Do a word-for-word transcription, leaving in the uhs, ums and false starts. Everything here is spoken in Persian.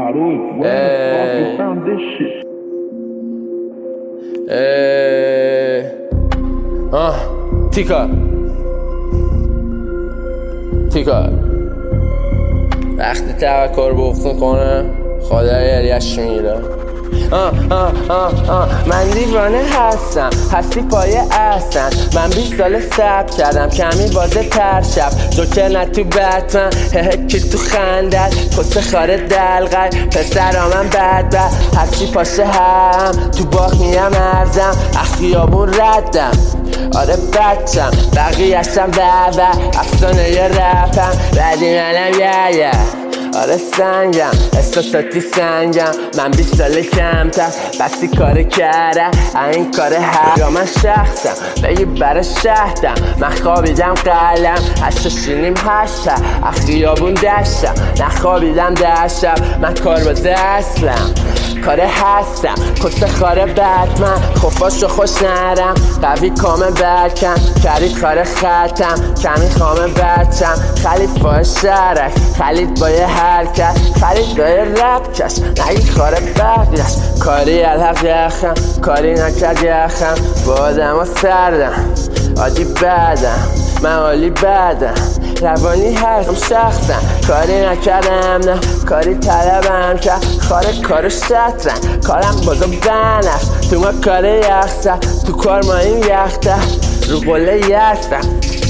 bottles. Where the fuck you found this shit? اه آه تیکا تیکا وقتی تفکر بغض میکنه خدا یریش میره. آه آه آه آه من دیوانه هستم، هستی پایه اصلا. من بیست سال صبر کردم کمی بازه تر شب. جوکر نه تو بتمن هه که تو خندت پست خاره دلغی پسر من بد بد. هستی پاشه هم تو باخ میم ارزم اخیابون ردم. آره بچم بقیهشم بابا افسانه ی رپم بعدی منم یه یه. آره سنگم احساساتی سنگم. من بیست ساله کمتر بسی کار کرده این کار هر یا من شخصم بگی برای شهدم. من خوابیدم قلم هشتا شینیم هشتا اخیابون دشتم. نخوابیدم دشتم من کار بازه اصلم کاره هستم کسته خاره بتمن. خفاشو خوش نرم قوی کامه برکم کرید خاره ختم کمی خامه بچم. خلید با شرک خلید با یه حرکت خلید با یه رب کش نگی خاره بقیش. کاری الحق یخم کاری نکرد یخم با آدم ها سردم عادی بدم من عالی بدم روانی هرم شخصم. کاری نکردم نه کاری طلبم کرد خاره کارو شطرن کارم بازم بنفت تو ما کار یخته تو کار ما این یخته رو قله یختم.